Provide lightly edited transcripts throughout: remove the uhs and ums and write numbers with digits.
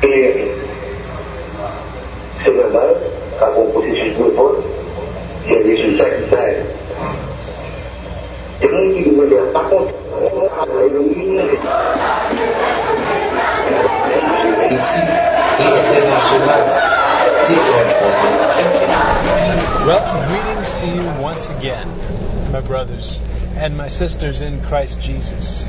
Et c'est normal, à un processus de vote, il y a des résultats qui s'arrêtent. Et nous qui nous mettons par contre, ici et international, different from Well, greetings to you once again, my brothers and my sisters in Christ Jesus.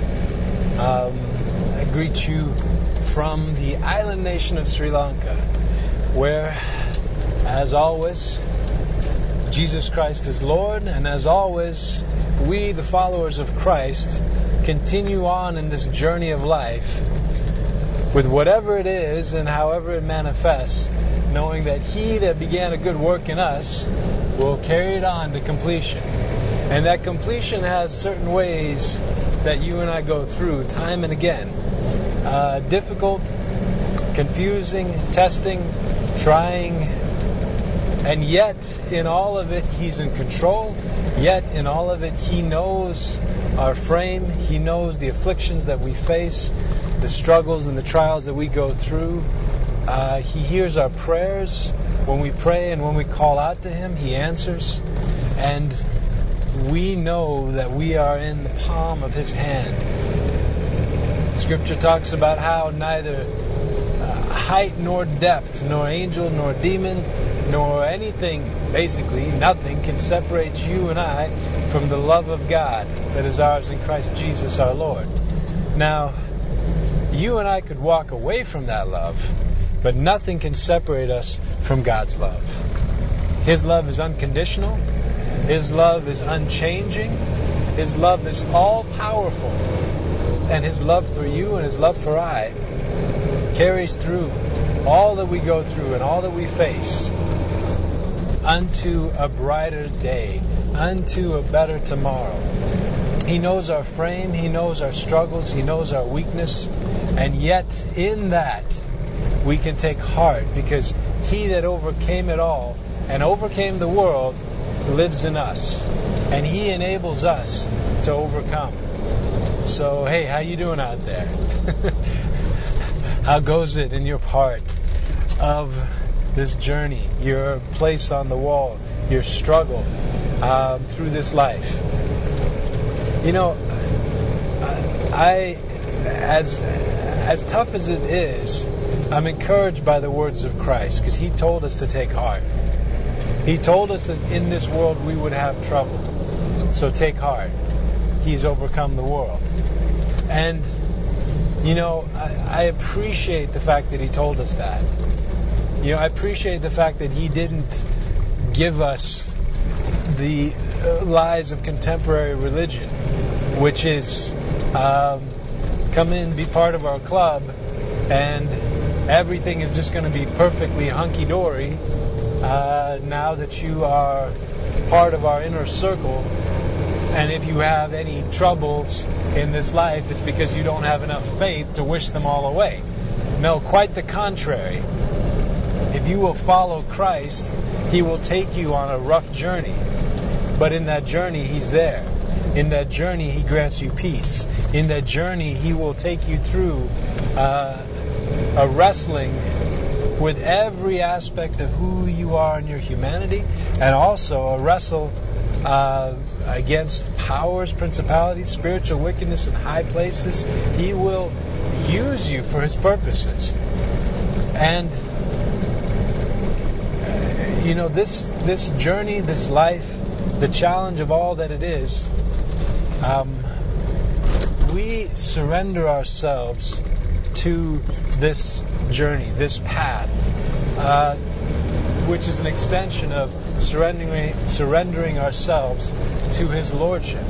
I greet you from the island nation of Sri Lanka, where, as always, Jesus Christ is Lord, and as always, we, the followers of Christ, continue on in this journey of life with whatever it is and however it manifests, knowing that He that began a good work in us will carry it on to completion. And that completion has certain ways that you and I go through time and again. Difficult, confusing, testing, trying, and yet in all of it He's in control. Yet in all of it He knows our frame. He knows the afflictions that we face, the struggles and the trials that we go through. He hears our prayers. When we pray and when we call out to Him, He answers. And we know that we are in the palm of His hand. Scripture talks about how neither height nor depth, nor angel nor demon, nor anything, basically nothing, can separate you and I from the love of God that is ours in Christ Jesus our Lord. Now, you and I could walk away from that love, but nothing can separate us from God's love. His love is unconditional. His love is unchanging. His love is all-powerful. And His love for you and His love for I carries through all that we go through and all that we face unto a brighter day, unto a better tomorrow. He knows our frame. He knows our struggles. He knows our weakness. And yet in that we can take heart, because He that overcame it all and overcame the world lives in us, and He enables us to overcome. So, hey, how you doing out there? How goes it in your part of this journey, your place on the wall, your struggle through this life? You know, as tough as it is, I'm encouraged by the words of Christ, because He told us to take heart. He told us that in this world we would have trouble. So take heart. He's overcome the world. And, you know, I appreciate the fact that He told us that. You know, I appreciate the fact that He didn't give us the lies of contemporary religion, which is come in, be part of our club, and everything is just going to be perfectly hunky-dory now that you are part of our inner circle. And if you have any troubles in this life, it's because you don't have enough faith to wish them all away. No, quite the contrary. If you will follow Christ, He will take you on a rough journey. But in that journey, He's there. In that journey, He grants you peace. In that journey, He will take you through a wrestling with every aspect of who you are in your humanity, and also a wrestle against powers, principalities, spiritual wickedness in high places. He will use you for His purposes. And you know, this journey, this life, the challenge of all that it is, we surrender ourselves to this journey, this path, which is an extension of surrendering ourselves to His Lordship.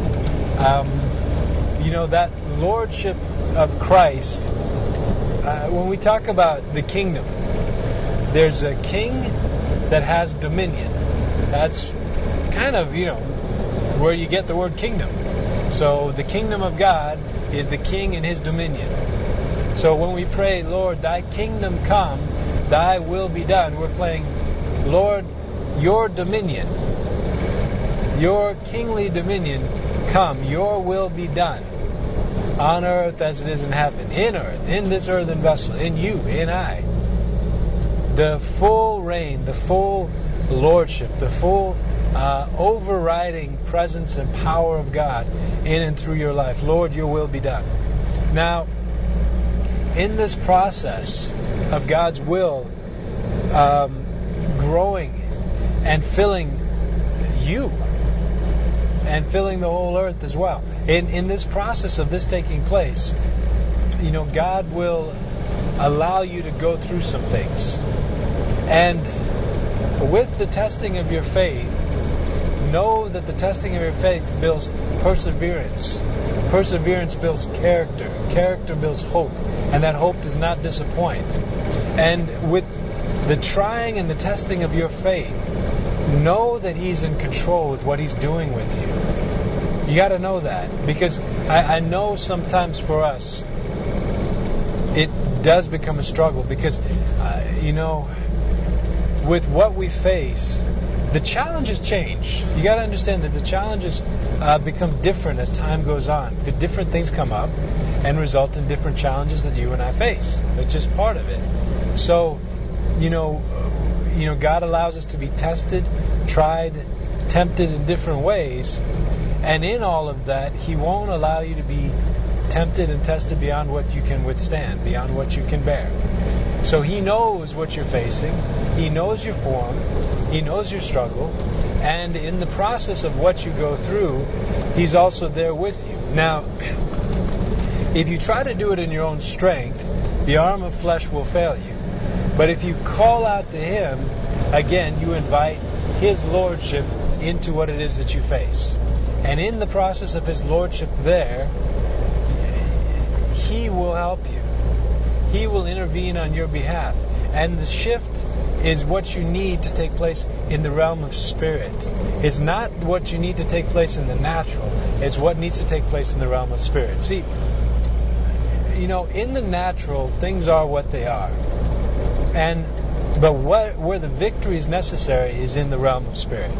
You know, that Lordship of Christ, when we talk about the kingdom, there's a king that has dominion. That's kind of, you know, where you get the word kingdom. So the kingdom of God is the king and His dominion. So when we pray, Lord, Thy kingdom come, Thy will be done, we're playing, Lord, Your dominion, Your kingly dominion come, Your will be done. on earth as it is in heaven, in earth, in this earthen vessel, in you, in I. The full reign, the full lordship, the full overriding presence and power of God in and through your life. Lord, your will be done. Now, in this process of God's will growing and filling you and filling the whole earth as well, in this process of this taking place, God will allow you to go through some things. And with the testing of your faith, know that the testing of your faith builds perseverance. Perseverance builds character. Character builds hope. And that hope does not disappoint. And with the trying and the testing of your faith, know that He's in control with what He's doing with you. You got to know that. Because I know sometimes for us, it does become a struggle. Because, with what we face, the challenges change. You got to understand that the challenges become different as time goes on. The different things come up and result in different challenges that you and I face. It's just part of it. So, God allows us to be tested, tried, tempted in different ways, and in all of that, He won't allow you to be tempted and tested beyond what you can withstand, beyond what you can bear. So He knows what you're facing. He knows your form. He knows your struggle. And in the process of what you go through, He's also there with you. Now, if you try to do it in your own strength, the arm of flesh will fail you. But if you call out to Him, again, you invite His Lordship into what it is that you face. And in the process of His Lordship there, He will help you. He will intervene on your behalf. And the shift is what you need to take place in the realm of spirit. It's not what you need to take place in the natural. It's what needs to take place in the realm of spirit. See, in the natural, things are what they are. But where the victory is necessary is in the realm of spirit.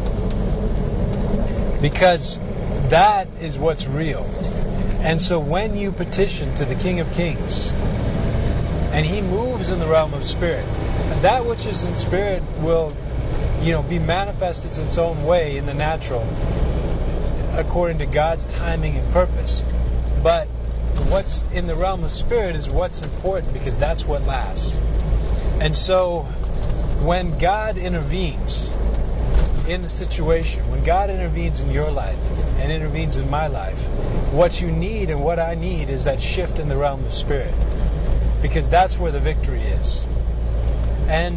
Because that is what's real. And so when you petition to the King of Kings, and He moves in the realm of spirit, that which is in spirit will, be manifested its own way in the natural, according to God's timing and purpose. But what's in the realm of spirit is what's important, because that's what lasts. And so, when God intervenes in the situation, when God intervenes in your life and intervenes in my life, what you need and what I need is that shift in the realm of spirit. Because that's where the victory is. And,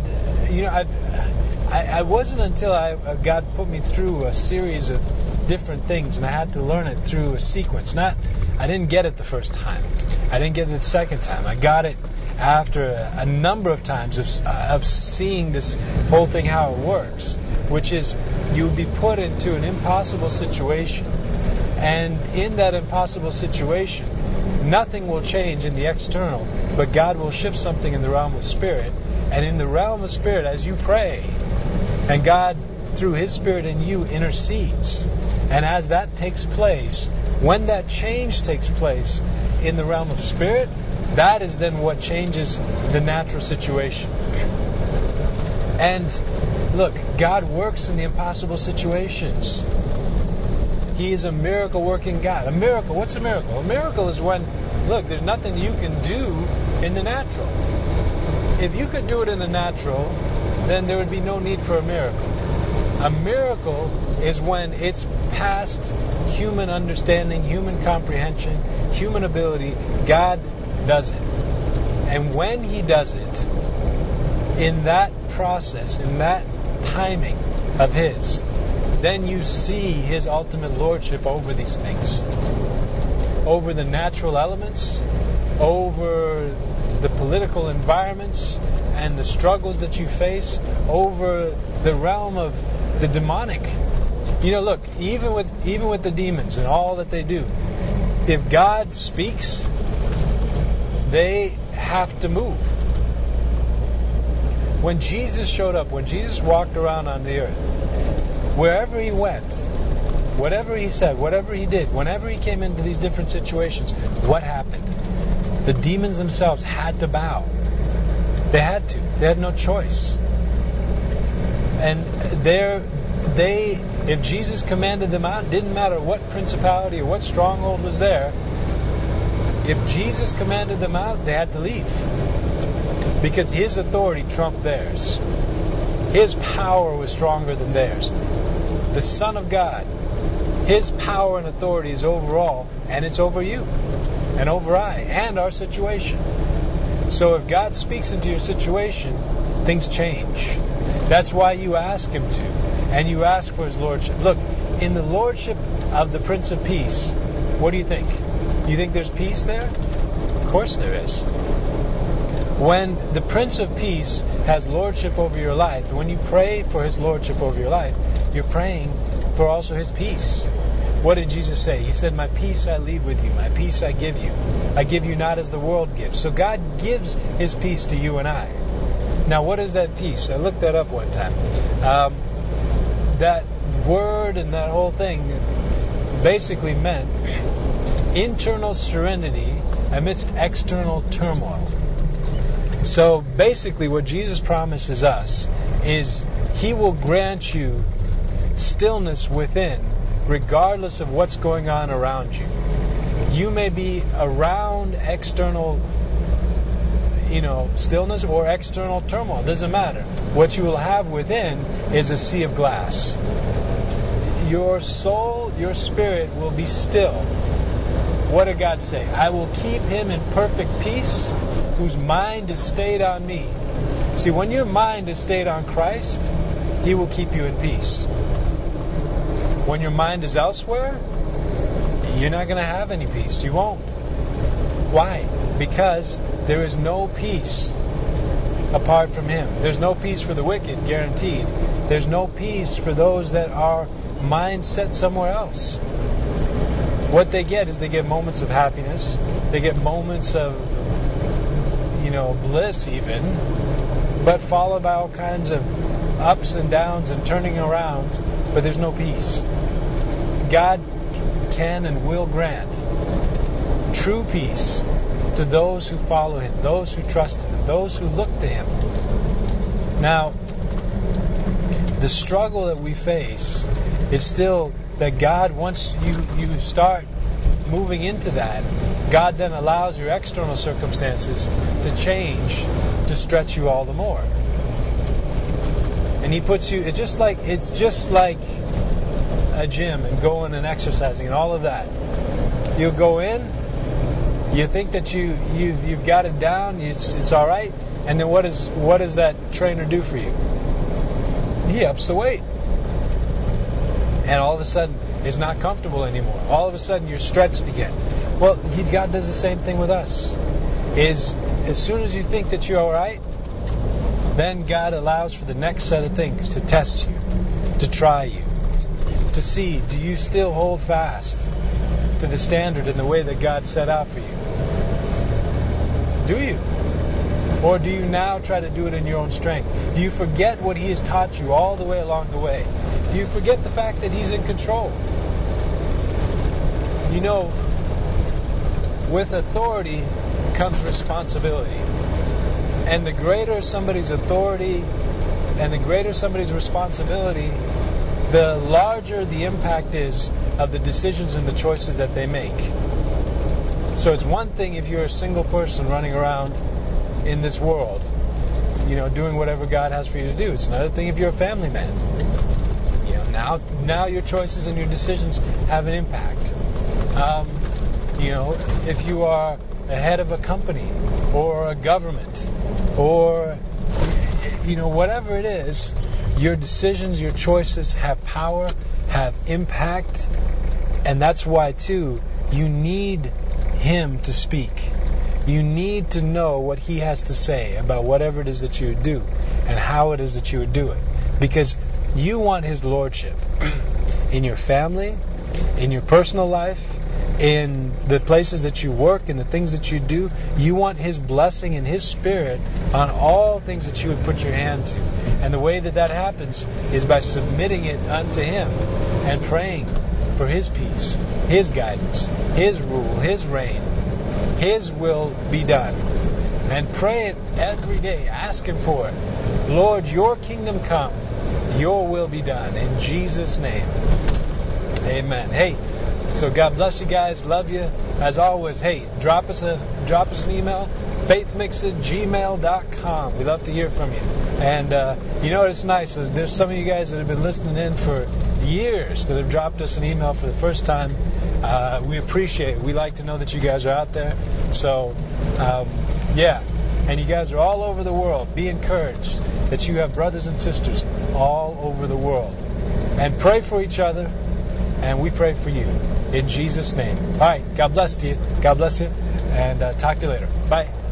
I wasn't until God put me through a series of different things, and I had to learn it through a sequence. I didn't get it the first time. I didn't get it the second time. I got it after a number of times of seeing this whole thing, how it works, which is you would be put into an impossible situation. And in that impossible situation, nothing will change in the external, but God will shift something in the realm of spirit. And in the realm of spirit, as you pray, and God, through His Spirit in you, intercedes. And as that takes place, when that change takes place in the realm of spirit, that is then what changes the natural situation. And look, God works in the impossible situations. He is a miracle-working God. A miracle, what's a miracle? A miracle is when, look, there's nothing you can do in the natural. If you could do it in the natural, then there would be no need for a miracle. A miracle is when it's past human understanding, human comprehension, human ability. God does it. And when He does it, in that process, in that timing of His, then you see His ultimate lordship over these things. Over the natural elements, over the political environments and the struggles that you face, over the realm of the demonic. Look, even with the demons and all that they do, if God speaks, they have to move. When Jesus showed up, when Jesus walked around on the earth, wherever He went, whatever he said, whatever he did, whenever he came into these different situations, what happened? The demons themselves had to bow. They had to. They had no choice. And if Jesus commanded them out, it didn't matter what principality or what stronghold was there. If Jesus commanded them out, they had to leave. Because his authority trumped theirs. His power was stronger than theirs. The Son of God, his power and authority is over all, and it's over you, and over I, and our situation. So if God speaks into your situation, things change. That's why you ask him to, and you ask for his lordship. Look, in the lordship of the Prince of Peace, what do you think? You think there's peace there? Of course there is. When the Prince of Peace has lordship over your life, and when you pray for his lordship over your life, you're praying for also his peace. What did Jesus say? He said, my peace I leave with you, my peace I give you. I give you not as the world gives. So God gives his peace to you and I. Now what is that peace? I looked that up one time. That word and that whole thing basically meant internal serenity amidst external turmoil. So basically what Jesus promises us is he will grant you stillness within, regardless of what's going on around you. You may be around external, stillness or external turmoil. It doesn't matter. What you will have within is a sea of glass. Your soul, your spirit will be still. What did God say? I will keep him in perfect peace, whose mind is stayed on me. See, when your mind is stayed on Christ, he will keep you in peace. When your mind is elsewhere, you're not going to have any peace. You won't. Why? Because there is no peace apart from him. There's no peace for the wicked, guaranteed. There's no peace for those that are mind set somewhere else. What they get is they get moments of happiness. They get moments of, bliss even, but followed by all kinds of ups and downs and turning around, but there's no peace. God can and will grant true peace to those who follow him, those who trust him, those who look to him. Now, the struggle that we face is still that God, once you start moving into that, God then allows your external circumstances to change, to stretch you all the more. And he puts you, it's just like a gym and going and exercising and all of that. You go in, you think that you've got it down, it's all right, and then what does that trainer do for you? He ups the weight. And all of a sudden, it's not comfortable anymore. All of a sudden, you're stretched again. Well, God does the same thing with us. As soon as you think that you're all right, then God allows for the next set of things to test you, to try you, to see, do you still hold fast to the standard and the way that God set out for you? Do you? Or do you now try to do it in your own strength? Do you forget what he has taught you all the way along the way? Do you forget the fact that he's in control? With authority comes responsibility. And the greater somebody's authority and the greater somebody's responsibility, the larger the impact is of the decisions and the choices that they make. So it's one thing if you're a single person running around in this world, doing whatever God has for you to do. It's another thing if you're a family man. Now your choices and your decisions have an impact. If you are a head of a company or a government or whatever it is, your decisions, your choices have power, have impact, and that's why too you need him to speak. You need to know what he has to say about whatever it is that you would do and how it is that you would do it. Because you want his lordship in your family, in your personal life, in the places that you work, in the things that you do. You want his blessing and his spirit on all things that you would put your hand to. And the way that happens is by submitting it unto him and praying for His peace, His guidance, His rule, His reign. His will be done. And pray it every day. Ask Him for it. Lord, Your kingdom come. Your will be done. In Jesus' name. Amen. Hey, so God bless you guys. Love you. As always, hey, drop us an email. faithmix@gmail.com. We love to hear from you. And you know what it's nice is there's some of you guys that have been listening in for years that have dropped us an email for the first time. We appreciate it. We like to know that you guys are out there. So, yeah. And you guys are all over the world. Be encouraged that you have brothers and sisters all over the world. And pray for each other. And we pray for you. In Jesus' name. All right. God bless you. God bless you. And talk to you later. Bye.